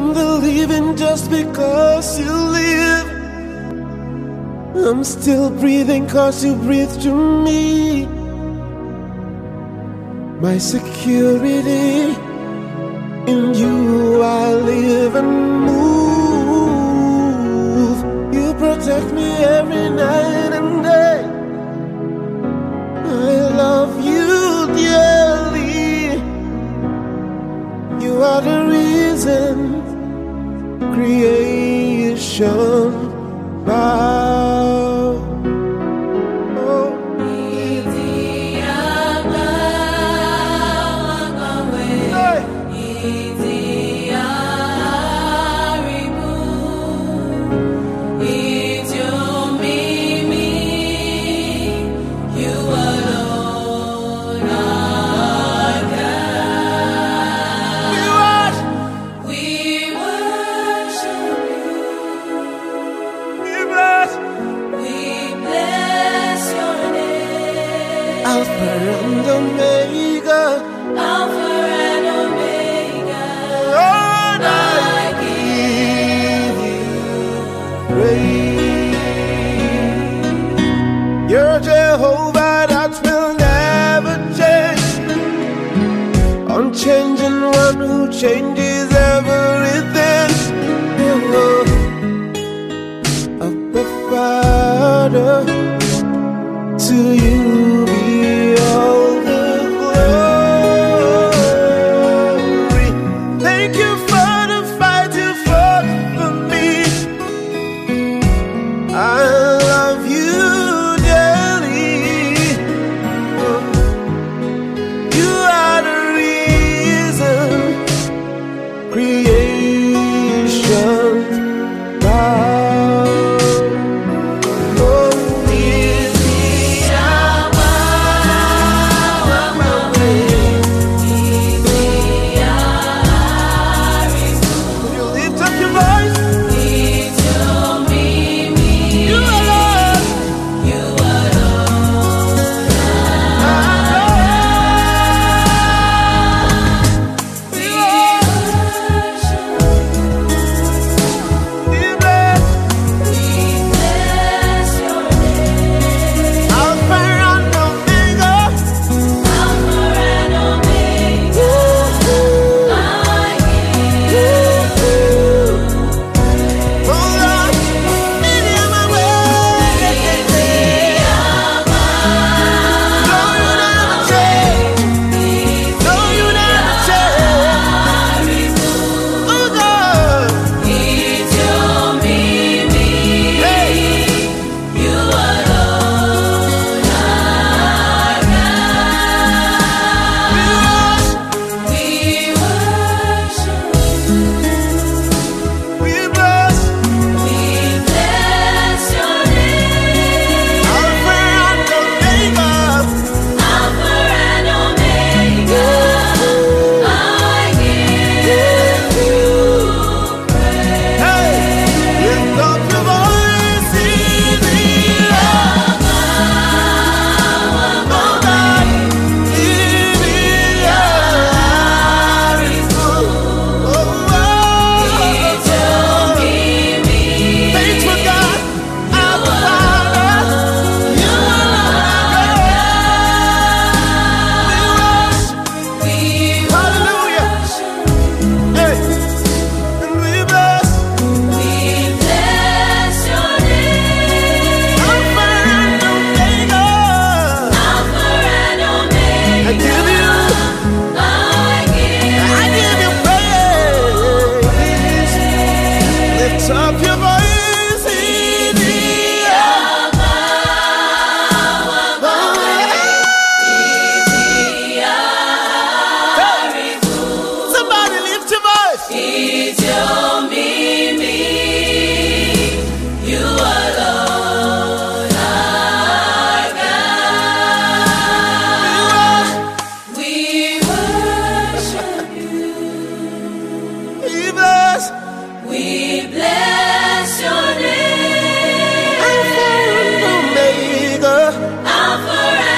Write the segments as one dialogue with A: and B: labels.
A: am the living just because you live. I'm still breathing cause you breathe through me. My security, in you I live and move. You protect me every night and day. I love you dearly. You are the reason creation bow. Alpha and Omega,
B: Alpha and Omega.
A: Lord, I give you praise. You're Jehovah that will never change, unchanging one who changes everything. Abba Father, to you be all the glory. Thank you for the fight you fought for me. I love you dearly. You are the reason creation bow.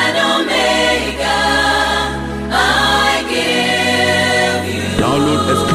C: Download